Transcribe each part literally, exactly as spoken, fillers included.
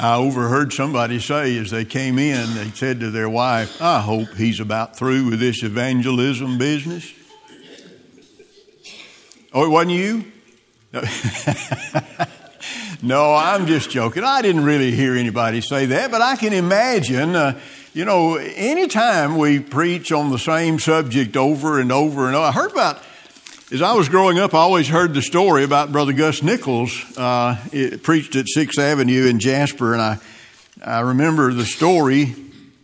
I overheard somebody say as they came in, they said to their wife, I hope he's about through with this evangelism business. Oh, it wasn't you? No. No, I'm just joking. I didn't really hear anybody say that, but I can imagine, uh, you know, anytime we preach on the same subject over and over and over. I heard about, as I was growing up, I always heard the story about Brother Gus Nichols. Uh, it preached at Sixth Avenue in Jasper, and I, I remember the story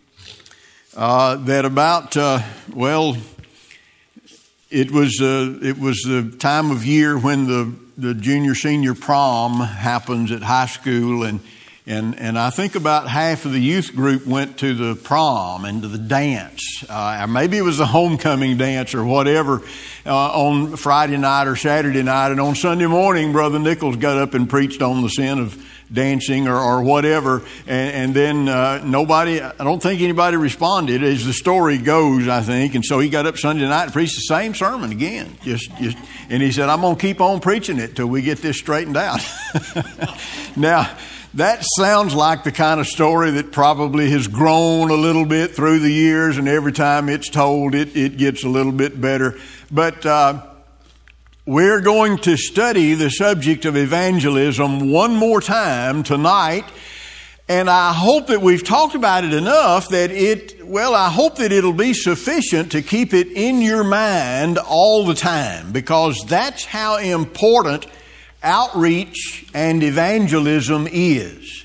uh, that about, uh, well, it was uh, it was the time of year when the the junior senior prom happens at high school, and and and I think about half of the youth group went to the prom and to the dance, uh, or maybe it was the homecoming dance or whatever uh, on Friday night or Saturday night, and on Sunday morning, Brother Nichols got up and preached on the sin of dancing or, or whatever, and, and then uh, nobody, I don't think anybody responded, as the story goes, I think, and so he got up Sunday night and preached the same sermon again, just, just, and he said, I'm going to keep on preaching it till we get this straightened out. Now, that sounds like the kind of story that probably has grown a little bit through the years, and every time it's told, it, it gets a little bit better, but uh, we're going to study the subject of evangelism one more time tonight, and I hope that we've talked about it enough that it, well, I hope that it'll be sufficient to keep it in your mind all the time, because that's how important outreach and evangelism is.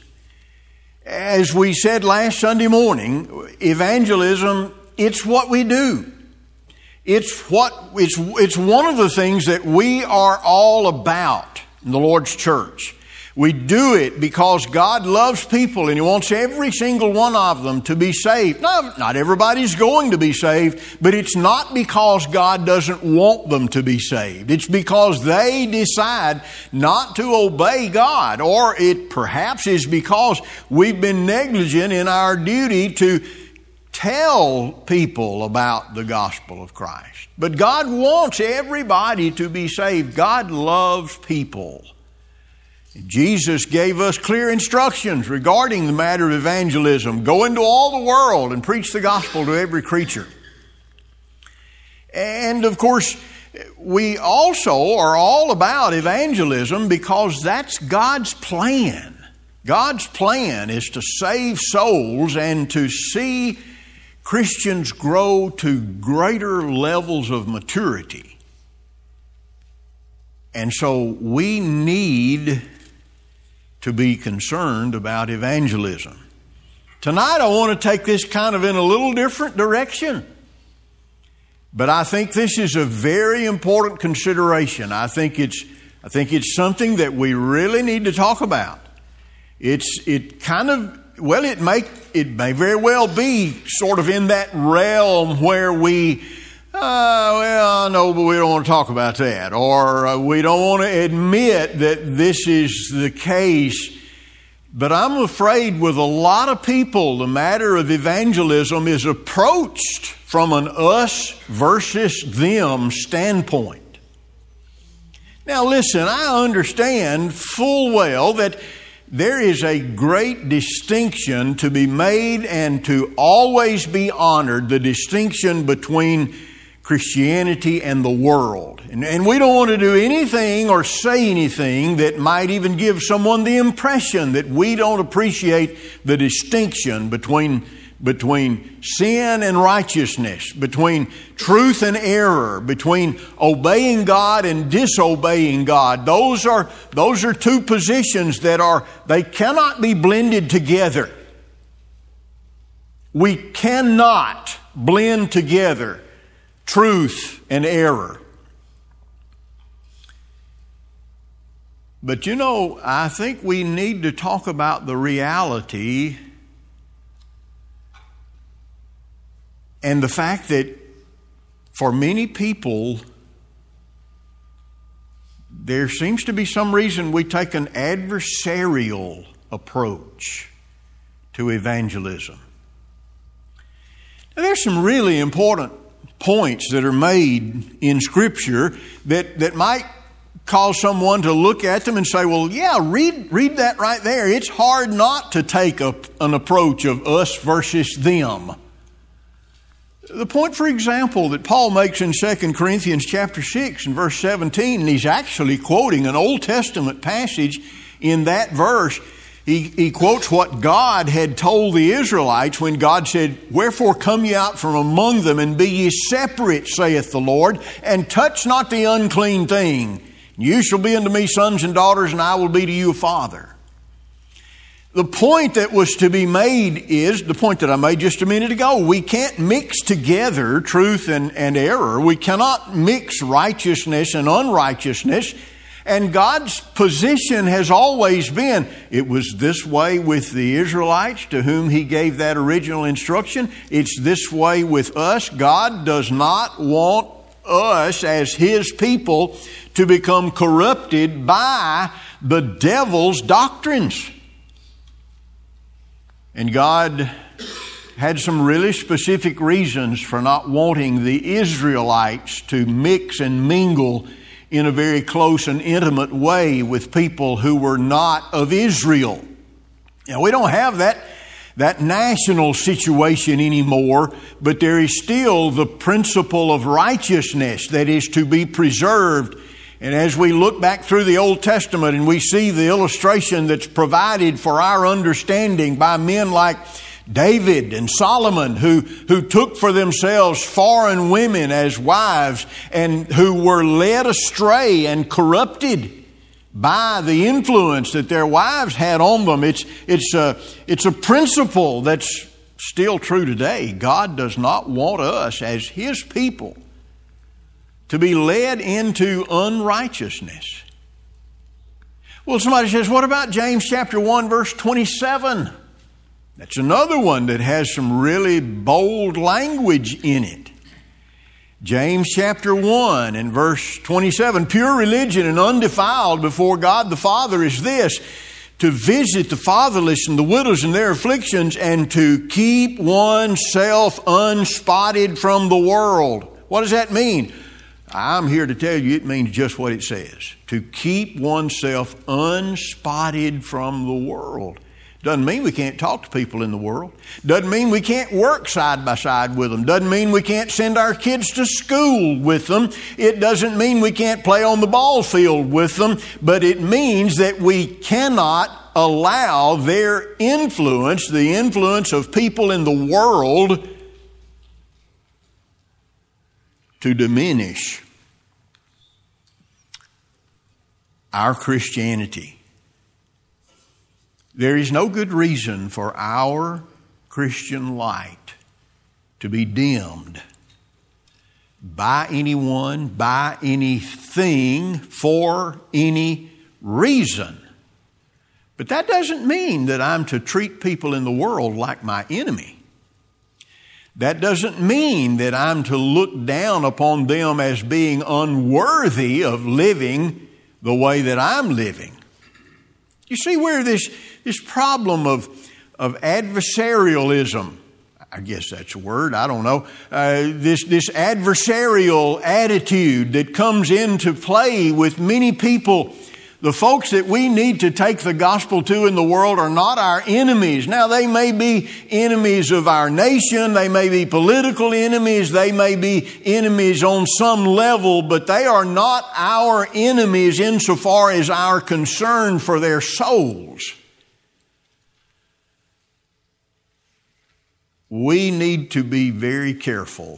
As we said last Sunday morning, evangelism, it's what we do. It's what it's it's one of the things that we are all about in the Lord's church. We do it because God loves people and He wants every single one of them to be saved. No, not everybody's going to be saved, but it's not because God doesn't want them to be saved. It's because they decide not to obey God, or it perhaps is because we've been negligent in our duty to tell people about the gospel of Christ. But God wants everybody to be saved. God loves people. Jesus gave us clear instructions regarding the matter of evangelism. Go into all the world and preach the gospel to every creature. And of course, we also are all about evangelism because that's God's plan. God's plan is to save souls and to see Christians grow to greater levels of maturity. And so we need to be concerned about evangelism. Tonight I want to take this kind of in a little different direction. But I think this is a very important consideration. I think it's I think it's something that we really need to talk about. It's it kind of Well, it may, it may very well be sort of in that realm where we, uh, well, no, but we don't want to talk about that. Or uh, we don't want to admit that this is the case. But I'm afraid with a lot of people, the matter of evangelism is approached from an us versus them standpoint. Now listen, I understand full well that there is a great distinction to be made and to always be honored, the distinction between Christianity and the world. And, and we don't want to do anything or say anything that might even give someone the impression that we don't appreciate the distinction between between sin and righteousness, between truth and error, between obeying God and disobeying God. Those are, those are two positions that are, they cannot be blended together. We cannot blend together truth and error. But you know, I think we need to talk about the reality and the fact that for many people, there seems to be some reason we take an adversarial approach to evangelism. Now, there's some really important points that are made in Scripture that, that might cause someone to look at them and say, well, yeah, read, read that right there. It's hard not to take a, an approach of us versus them. The point, for example, that Paul makes in Second Corinthians chapter six and verse seventeen, and he's actually quoting an Old Testament passage in that verse. He, he quotes what God had told the Israelites when God said, wherefore come ye out from among them, and be ye separate, saith the Lord, and touch not the unclean thing. You shall be unto me sons and daughters, and I will be to you a father. The point that was to be made is the point that I made just a minute ago. We can't mix together truth and, and error. We cannot mix righteousness and unrighteousness. And God's position has always been, it was this way with the Israelites to whom He gave that original instruction. It's this way with us. God does not want us as His people to become corrupted by the devil's doctrines. And God had some really specific reasons for not wanting the Israelites to mix and mingle in a very close and intimate way with people who were not of Israel. Now, we don't have that, that national situation anymore, but there is still the principle of righteousness that is to be preserved. And as we look back through the Old Testament and we see the illustration that's provided for our understanding by men like David and Solomon, who, who took for themselves foreign women as wives and who were led astray and corrupted by the influence that their wives had on them. It's, it's, a, it's a principle that's still true today. God does not want us as His people to be led into unrighteousness. Well, somebody says, what about James chapter one, verse twenty-seven? That's another one that has some really bold language in it. James chapter one and verse twenty-seven, pure religion and undefiled before God the Father is this, to visit the fatherless and the widows in their afflictions, and to keep oneself unspotted from the world. What does that mean? I'm here to tell you it means just what it says. To keep oneself unspotted from the world. Doesn't mean we can't talk to people in the world. Doesn't mean we can't work side by side with them. Doesn't mean we can't send our kids to school with them. It doesn't mean we can't play on the ball field with them. But it means that we cannot allow their influence, the influence of people in the world, to diminish our Christianity. There is no good reason for our Christian light to be dimmed by anyone, by anything, for any reason. But that doesn't mean that I'm to treat people in the world like my enemy. That doesn't mean that I'm to look down upon them as being unworthy of living the way that I'm living. You see where this, this problem of, of adversarialism, I guess that's a word, I don't know, uh, this, this adversarial attitude that comes into play with many people. The folks that we need to take the gospel to in the world are not our enemies. Now, they may be enemies of our nation. They may be political enemies. They may be enemies on some level, but they are not our enemies insofar as our concern for their souls. We need to be very careful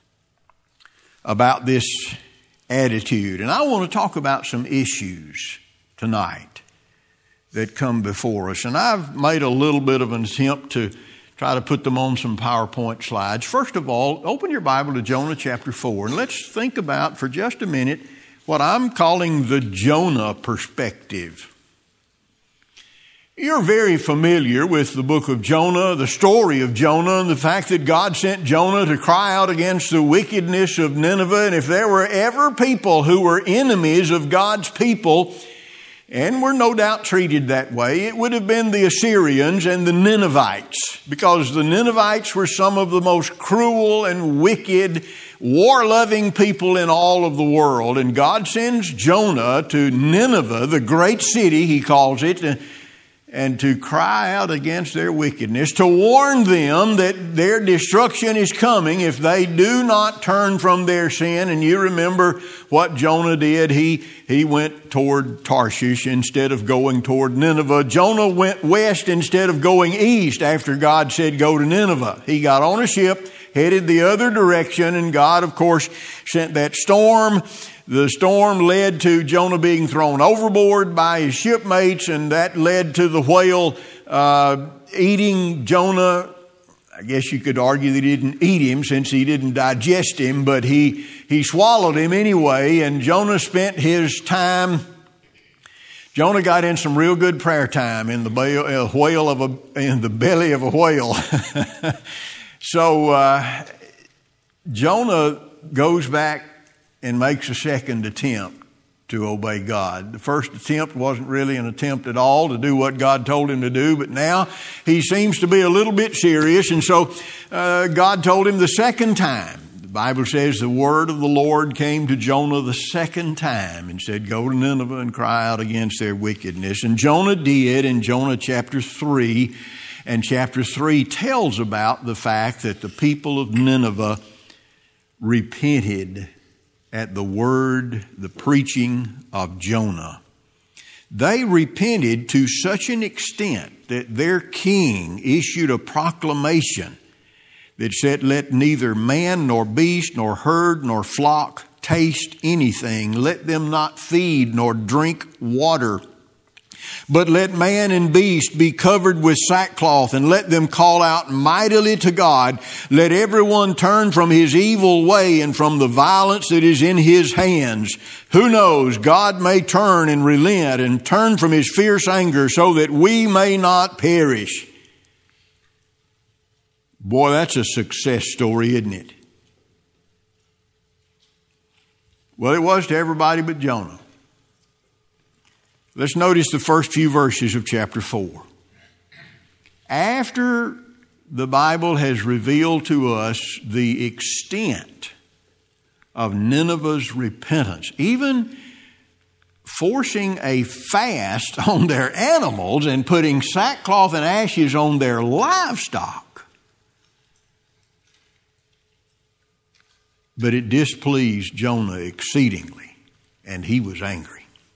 about this attitude. And I want to talk about some issues tonight that come before us. And I've made a little bit of an attempt to try to put them on some PowerPoint slides. First of all, open your Bible to Jonah chapter four. And let's think about for just a minute what I'm calling the Jonah perspective. You're very familiar with the book of Jonah, the story of Jonah, and the fact that God sent Jonah to cry out against the wickedness of Nineveh. And if there were ever people who were enemies of God's people, and were no doubt treated that way. It would have been the Assyrians and the Ninevites, because the Ninevites were some of the most cruel and wicked, war-loving people in all of the world. And God sends Jonah to Nineveh, the great city, he calls it, and to cry out against their wickedness, to warn them that their destruction is coming if they do not turn from their sin. And you remember what Jonah did. He, he went toward Tarshish instead of going toward Nineveh. Jonah went west instead of going east after God said go to Nineveh. He got on a ship, headed the other direction, and God, of course, sent that storm. The storm led to Jonah being thrown overboard by his shipmates, and that led to the whale uh, eating Jonah. I guess you could argue that he didn't eat him since he didn't digest him, but he, he swallowed him anyway, and Jonah spent his time. Jonah got in some real good prayer time in the whale of a, in the belly of a whale. so uh, Jonah goes back and makes a second attempt to obey God. The first attempt wasn't really an attempt at all to do what God told him to do, but now he seems to be a little bit serious, and so uh, God told him the second time. The Bible says the word of the Lord came to Jonah the second time and said, go to Nineveh and cry out against their wickedness. And Jonah did in Jonah chapter three, and chapter three tells about the fact that the people of Nineveh repented at the word, the preaching of Jonah. They repented to such an extent that their king issued a proclamation that said, let neither man nor beast nor herd nor flock taste anything. Let them not feed nor drink water. But let man and beast be covered with sackcloth, and let them call out mightily to God. Let everyone turn from his evil way and from the violence that is in his hands. Who knows, God may turn and relent and turn from his fierce anger so that we may not perish. Boy, that's a success story, isn't it? Well, it was to everybody but Jonah. Let's notice the first few verses of chapter four. After the Bible has revealed to us the extent of Nineveh's repentance, even forcing a fast on their animals and putting sackcloth and ashes on their livestock, but it displeased Jonah exceedingly, and he was angry.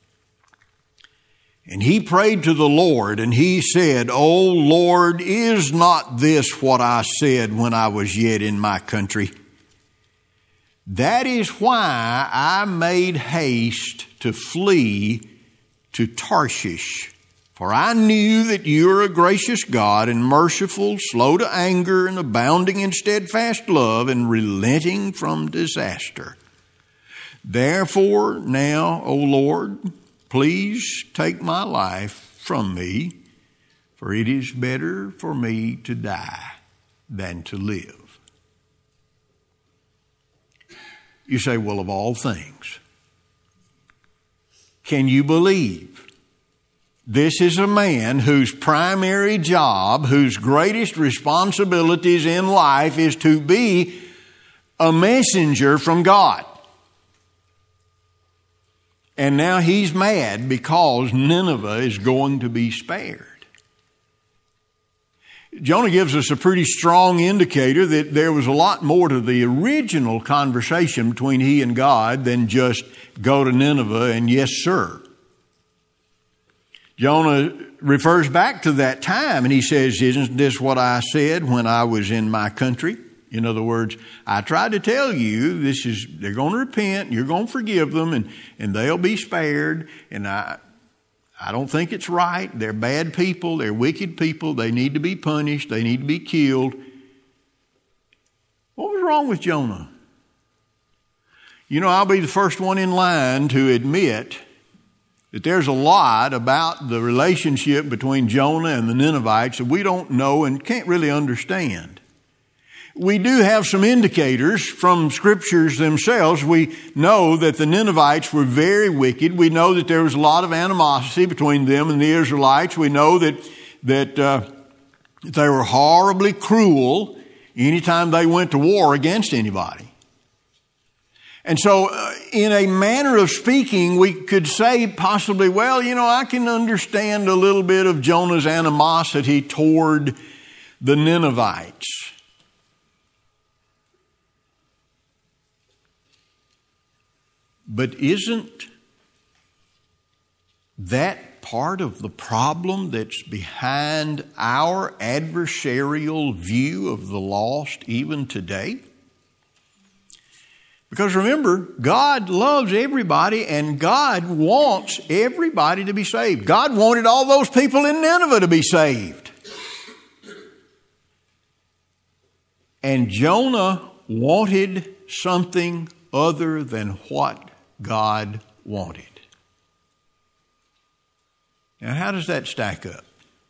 And he prayed to the Lord, and he said, O Lord, is not this what I said when I was yet in my country? That is why I made haste to flee to Tarshish. For I knew that you are a gracious God and merciful, slow to anger, and abounding in steadfast love, and relenting from disaster. Therefore now, O Lord, please take my life from me, for it is better for me to die than to live. You say, well, of all things, can you believe this is a man whose primary job, whose greatest responsibilities in life is to be a messenger from God? And now he's mad because Nineveh is going to be spared. Jonah gives us a pretty strong indicator that there was a lot more to the original conversation between he and God than just go to Nineveh and yes, sir. Jonah refers back to that time and he says, isn't this what I said when I was in my country? In other words, I tried to tell you this is, they're going to repent, you're going to forgive them, and, and they'll be spared. And I, I don't think it's right. They're bad people. They're wicked people. They need to be punished. They need to be killed. What was wrong with Jonah? You know, I'll be the first one in line to admit that there's a lot about the relationship between Jonah and the Ninevites that we don't know and can't really understand. we do have some indicators from scriptures themselves. We know that the Ninevites were very wicked. We know that there was a lot of animosity between them and the Israelites. We know that, that, uh, they were horribly cruel anytime they went to war against anybody. And so, uh, in a manner of speaking, we could say possibly, well, you know, I can understand a little bit of Jonah's animosity toward the Ninevites. But isn't that part of the problem that's behind our adversarial view of the lost even today? Because remember, God loves everybody and God wants everybody to be saved. God wanted all those people in Nineveh to be saved. And Jonah wanted something other than what God wanted. Now, how does that stack up?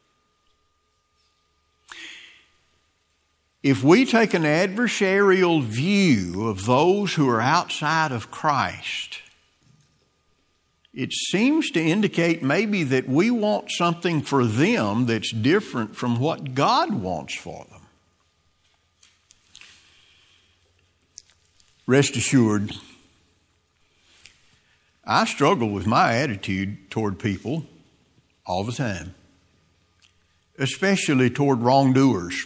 If we take an adversarial view of those who are outside of Christ, it seems to indicate maybe that we want something for them that's different from what God wants for them. Rest assured, I struggle with my attitude toward people all the time, especially toward wrongdoers,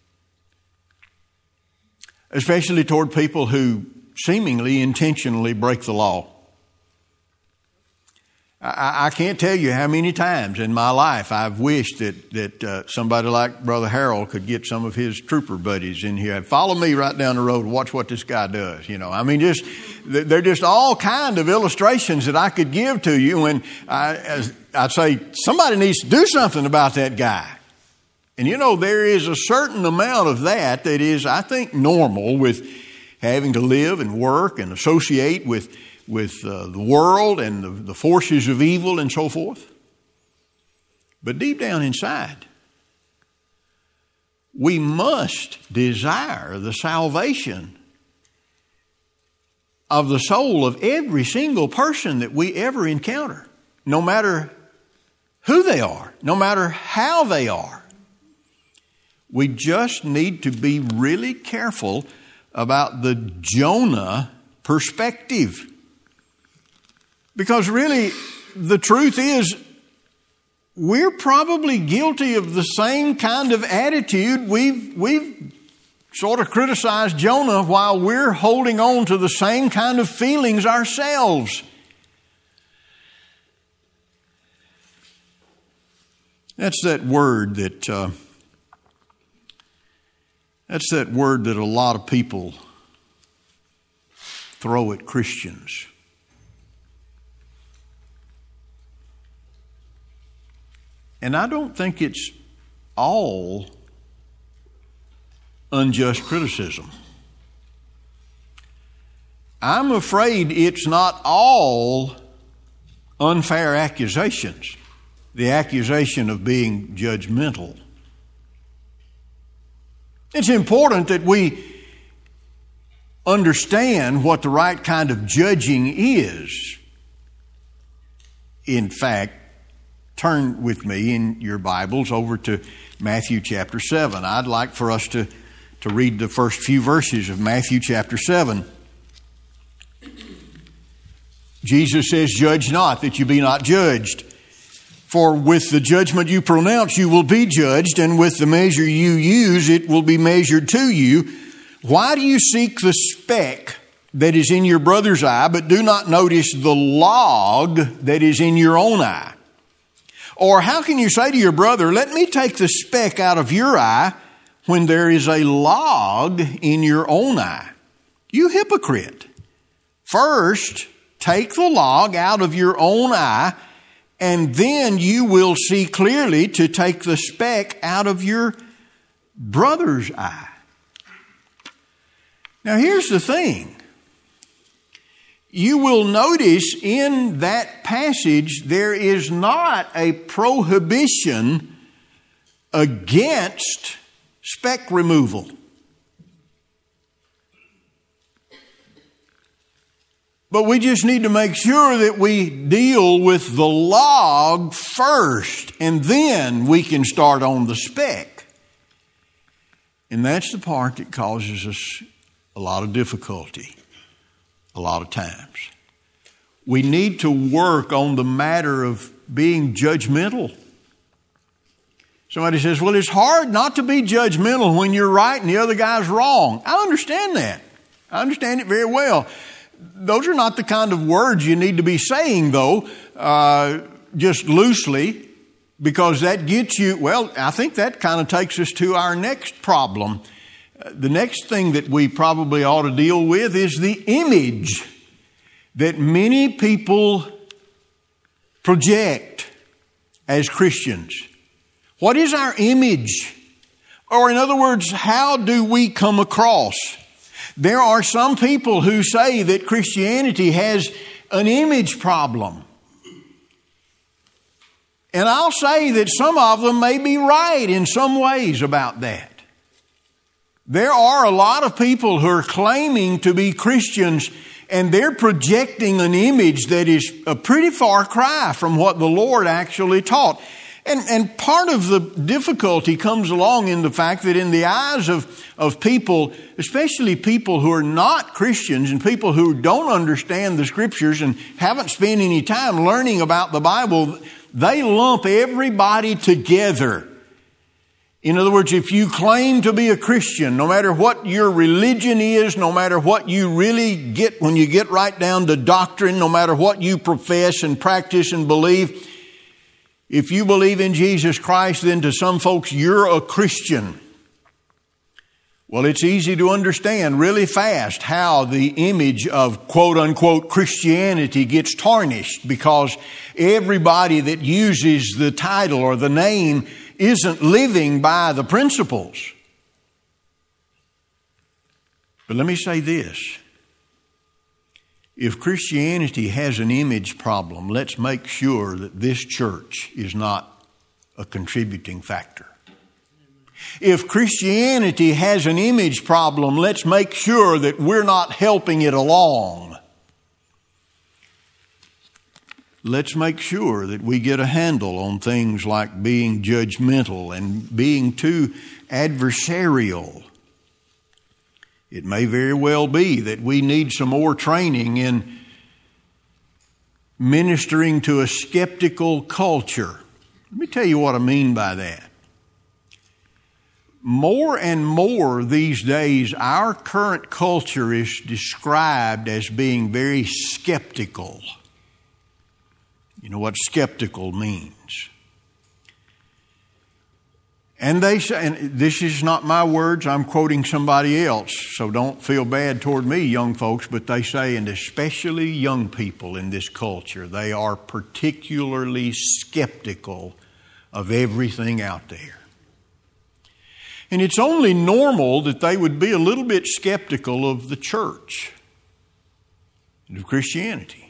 especially toward people who seemingly intentionally break the law. I, I can't tell you how many times in my life I've wished that, that uh, somebody like Brother Harold could get some of his trooper buddies in here. Follow me right down the road and watch what this guy does. You know, I mean, just they're just all kind of illustrations that I could give to you. And I, as I'd say, somebody needs to do something about that guy. And you know, there is a certain amount of that that is, I think, normal with having to live and work and associate with with uh, the world and the, the forces of evil and so forth. But deep down inside, we must desire the salvation of the soul of every single person that we ever encounter, no matter who they are, no matter how they are. We just need to be really careful about the Jonah perspective. Because really, the truth is, we're probably guilty of the same kind of attitude. We've, we've sort of criticized Jonah while we're holding on to the same kind of feelings ourselves. That's that word that, uh, that's that word that a lot of people throw at Christians. And I don't think it's all unjust criticism. I'm afraid it's not all unfair accusations. The accusation of being judgmental. It's important that we understand what the right kind of judging is. In fact, turn with me in your Bibles over to Matthew chapter seven. I'd like for us to, to read the first few verses of Matthew chapter seven. Jesus says, "Judge not, that you be not judged. For with the judgment you pronounce, you will be judged, and with the measure you use, it will be measured to you. Why do you seek the speck that is in your brother's eye, but do not notice the log that is in your own eye? Or how can you say to your brother, let me take the speck out of your eye, when there is a log in your own eye? You hypocrite. First, take the log out of your own eye, and then you will see clearly to take the speck out of your brother's eye." Now here's the thing. You will notice in that passage there is not a prohibition against speck removal. But we just need to make sure that we deal with the log first, and then we can start on the speck. And that's the part that causes us a lot of difficulty, a lot of times. We need to work on the matter of being judgmental. Somebody says, well, it's hard not to be judgmental when you're right and the other guy's wrong. I understand that. I understand it very well. Those are not the kind of words you need to be saying, though, uh, just loosely, because that gets you, well, I think that kind of takes us to our next problem. Uh, the next thing that we probably ought to deal with is the image that many people project as Christians. What is our image? Or in other words, how do we come across? There are some people who say that Christianity has an image problem. And I'll say that some of them may be right in some ways about that. There are a lot of people who are claiming to be Christians, and they're projecting an image that is a pretty far cry from what the Lord actually taught. And, and part of the difficulty comes along in the fact that in the eyes of, of people, especially people who are not Christians and people who don't understand the Scriptures and haven't spent any time learning about the Bible, they lump everybody together. In other words, if you claim to be a Christian, no matter what your religion is, no matter what you really get when you get right down to doctrine, no matter what you profess and practice and believe, if you believe in Jesus Christ, then to some folks, you're a Christian. Well, it's easy to understand really fast how the image of quote-unquote Christianity gets tarnished, because everybody that uses the title or the name isn't living by the principles. But let me say this. If Christianity has an image problem, let's make sure that this church is not a contributing factor. If Christianity has an image problem, let's make sure that we're not helping it along. Let's make sure that we get a handle on things like being judgmental and being too adversarial. It may very well be that we need some more training in ministering to a skeptical culture. Let me tell you what I mean by that. More and more these days, our current culture is described as being very skeptical. You know what skeptical means. And they say, and this is not my words, I'm quoting somebody else, so don't feel bad toward me, young folks, but they say, and especially young people in this culture, they are particularly skeptical of everything out there. And it's only normal that they would be a little bit skeptical of the church and of Christianity.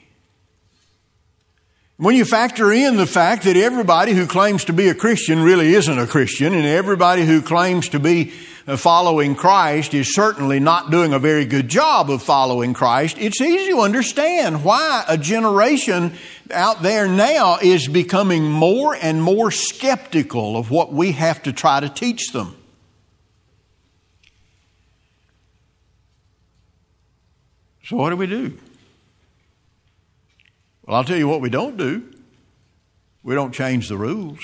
When you factor in the fact that everybody who claims to be a Christian really isn't a Christian, and everybody who claims to be following Christ is certainly not doing a very good job of following Christ, it's easy to understand why a generation out there now is becoming more and more skeptical of what we have to try to teach them. So what do we do? Well, I'll tell you what we don't do. We don't change the rules.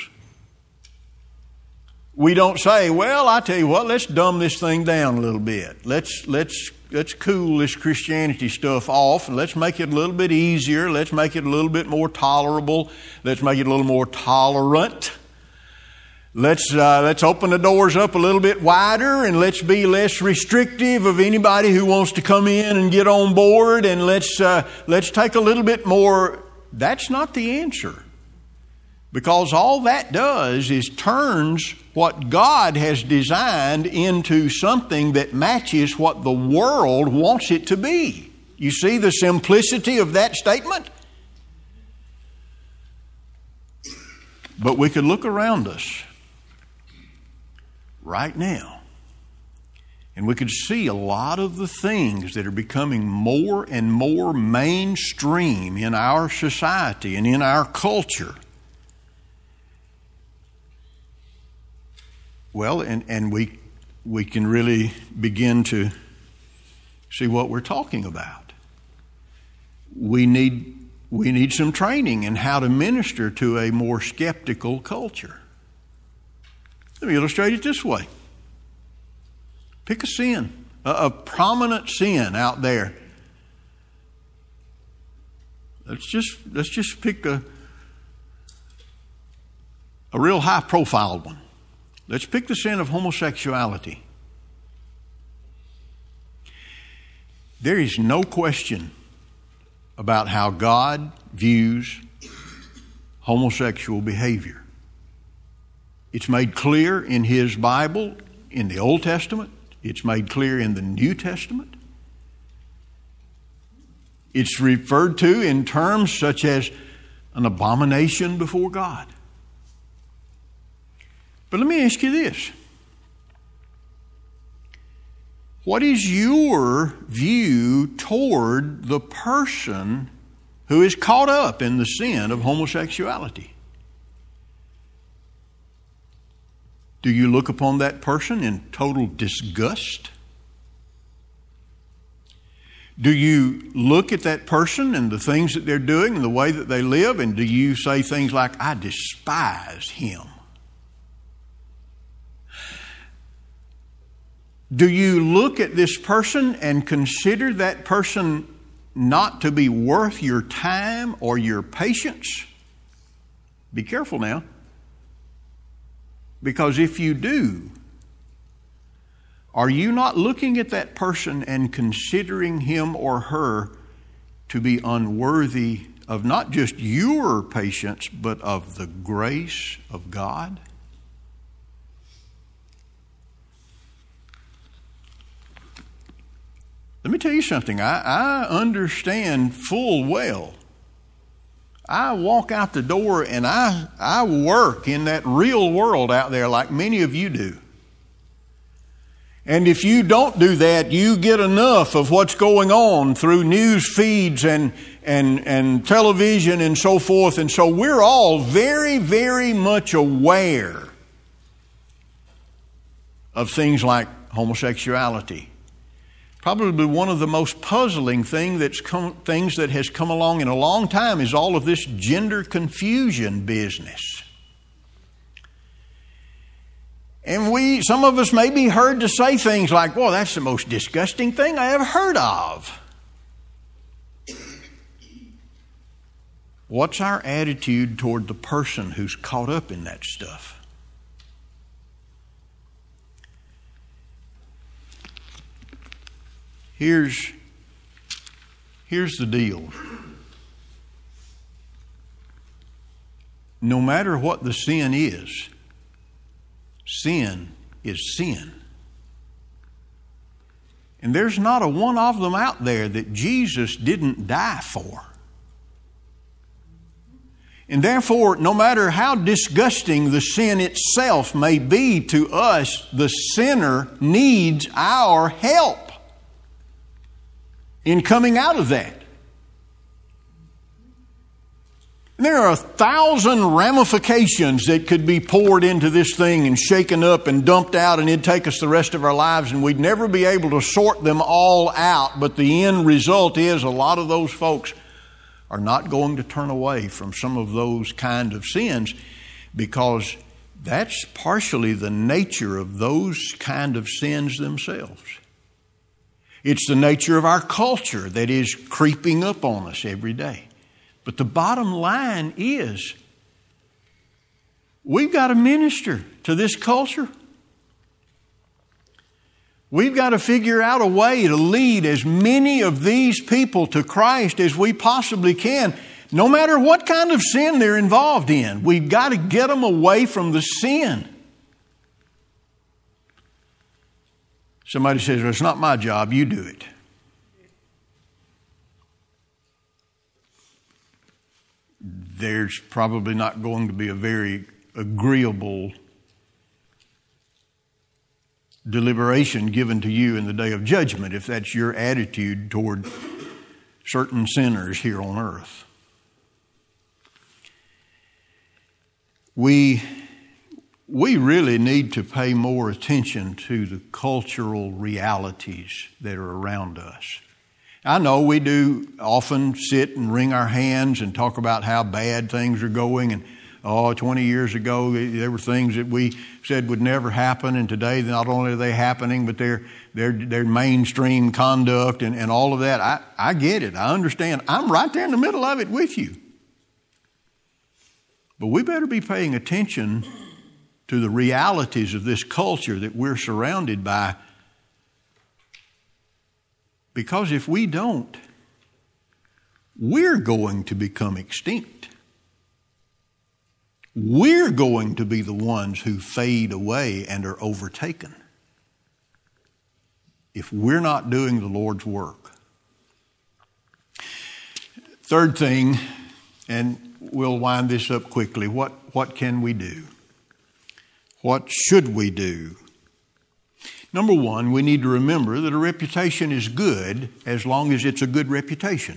We don't say, well, I tell you what, let's dumb this thing down a little bit. Let's let's let's cool this Christianity stuff off, and let's make it a little bit easier. Let's make it a little bit more tolerable. Let's make it a little more tolerant. Let's uh, let's open the doors up a little bit wider, and let's be less restrictive of anybody who wants to come in and get on board. And let's uh, let's take a little bit more. That's not the answer, because all that does is turns what God has designed into something that matches what the world wants it to be. You see the simplicity of that statement? But we could look around us right now And we could see a lot of the things that are becoming more and more mainstream in our society and in our culture. Well, and, and we we can really begin to see what we're talking about. We need we need some training in how to minister to a more skeptical culture. Let me illustrate it this way. Pick a sin, a, a prominent sin out there. Let's just let's just pick a a real high-profile one. Let's pick the sin of homosexuality. There is no question about how God views homosexual behavior. It's made clear in His Bible, in the Old Testament. It's made clear in the New Testament. It's referred to in terms such as an abomination before God. But let me ask you this. What is your view toward the person who is caught up in the sin of homosexuality? Do you look upon that person in total disgust? Do you look at that person and the things that they're doing and the way that they live, and do you say things like, I despise him? Do you look at this person and consider that person not to be worth your time or your patience? Be careful now. Because if you do, are you not looking at that person and considering him or her to be unworthy of not just your patience, but of the grace of God? Let me tell you something. I, I understand full well. I walk out the door and I, I work in that real world out there like many of you do. And if you don't do that, you get enough of what's going on through news feeds and, and, and television and so forth. And so we're all very, very much aware of things like homosexuality. Probably one of the most puzzling thing that's come, things that has come along in a long time is all of this gender confusion business. And we, some of us may be heard to say things like, well, that's the most disgusting thing I ever heard of. What's our attitude toward the person who's caught up in that stuff? Here's, here's the deal. No matter what the sin is, sin is sin. And there's not a one of them out there that Jesus didn't die for. And therefore, no matter how disgusting the sin itself may be to us, the sinner needs our help in coming out of that. And there are a thousand ramifications that could be poured into this thing and shaken up and dumped out, and it'd take us the rest of our lives, and we'd never be able to sort them all out. But the end result is a lot of those folks are not going to turn away from some of those kind of sins, because that's partially the nature of those kind of sins themselves. It's the nature of our culture that is creeping up on us every day. But the bottom line is, we've got to minister to this culture. We've got to figure out a way to lead as many of these people to Christ as we possibly can, no matter what kind of sin they're involved in. We've got to get them away from the sin. Somebody says, well, it's not my job, you do it. There's probably not going to be a very agreeable deliberation given to you in the day of judgment if that's your attitude toward certain sinners here on earth. We, we really need to pay more attention to the cultural realities that are around us. I know we do often sit and wring our hands and talk about how bad things are going, and oh, twenty years ago there were things that we said would never happen, and today not only are they happening, but they're they're, they're mainstream conduct and, and all of that. I, I get it. I understand. I'm right there in the middle of it with you. But we better be paying attention to the realities of this culture that we're surrounded by. Because if we don't, we're going to become extinct. We're going to be the ones who fade away and are overtaken if we're not doing the Lord's work. Third thing, and we'll wind this up quickly, what, what can we do? What should we do? Number one, we need to remember that a reputation is good as long as it's a good reputation.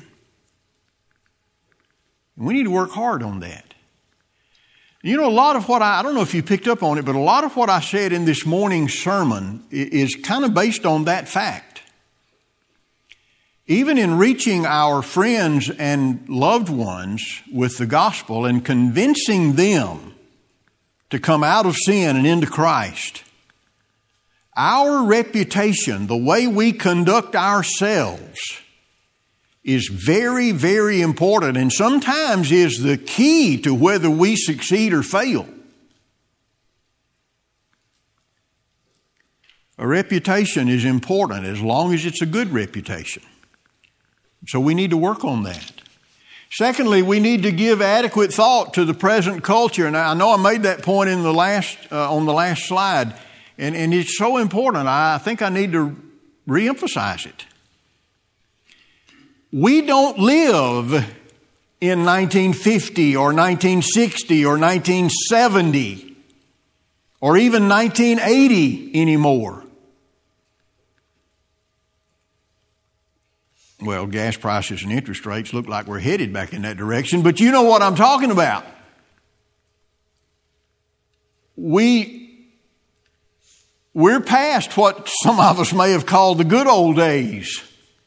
And we need to work hard on that. You know, a lot of what I, I don't know if you picked up on it, but a lot of what I said in this morning's sermon is kind of based on that fact. Even in reaching our friends and loved ones with the gospel and convincing them to come out of sin and into Christ, our reputation, the way we conduct ourselves, is very, very important, and sometimes is the key to whether we succeed or fail. A reputation is important as long as it's a good reputation. So we need to work on that. Secondly, we need to give adequate thought to the present culture. And I know I made that point in the last uh, on the last slide. And, and it's so important. I think I need to reemphasize it. We don't live in nineteen fifty or nineteen sixty or nineteen seventy or even nineteen eighty anymore. Well, gas prices and interest rates look like we're headed back in that direction, but you know what I'm talking about. We We're past what some of us may have called the good old days.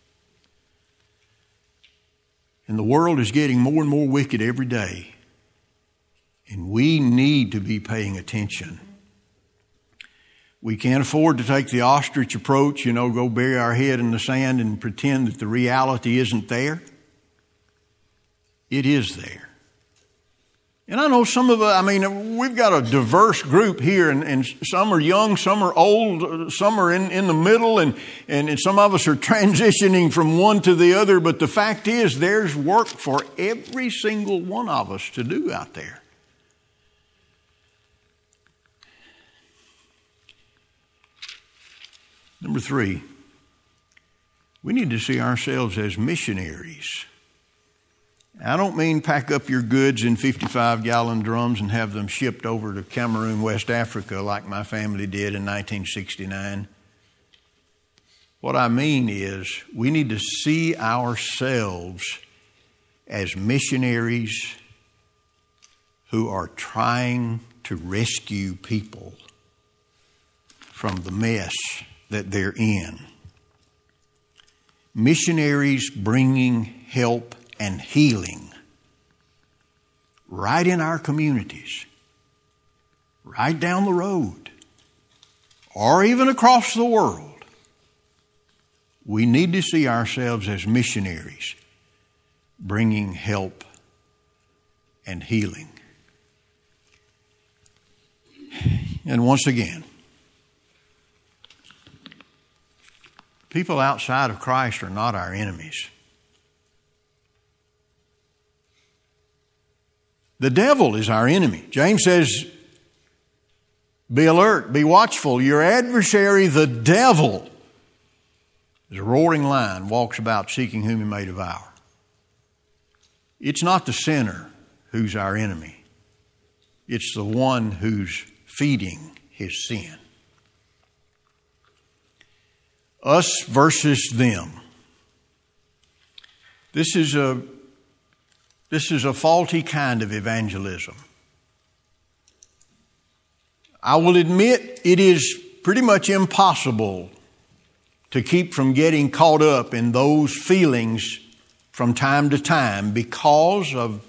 And the world is getting more and more wicked every day. And we need to be paying attention. We can't afford to take the ostrich approach, you know, go bury our head in the sand and pretend that the reality isn't there. It is there. And I know some of us, I mean, we've got a diverse group here, and, and some are young, some are old, some are in, in the middle, and, and, and some of us are transitioning from one to the other. But the fact is, there's work for every single one of us to do out there. Number three, we need to see ourselves as missionaries. I don't mean pack up your goods in fifty-five gallon drums and have them shipped over to Cameroon, West Africa, like my family did in nineteen sixty-nine. What I mean is we need to see ourselves as missionaries who are trying to rescue people from the mess that they're in. Missionaries bringing help and healing right in our communities, right down the road, or even across the world. We need to see ourselves as missionaries bringing help and healing. And once again, people outside of Christ are not our enemies. The devil is our enemy. James says, be alert, be watchful. Your adversary, the devil, is a roaring lion, walks about seeking whom he may devour. It's not the sinner who's our enemy. It's the one who's feeding his sin. Us versus them. This is a this is a faulty kind of evangelism. I will admit it is pretty much impossible to keep from getting caught up in those feelings from time to time because of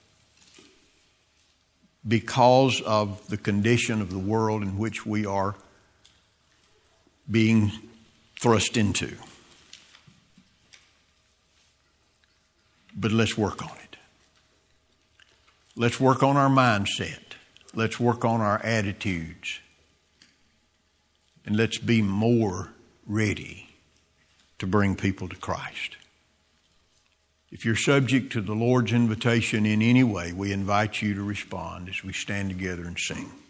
because of the condition of the world in which we are being thrust into. But let's work on it. Let's work on our mindset. Let's work on our attitudes. And let's be more ready to bring people to Christ. If you're subject to the Lord's invitation in any way, we invite you to respond as we stand together and sing.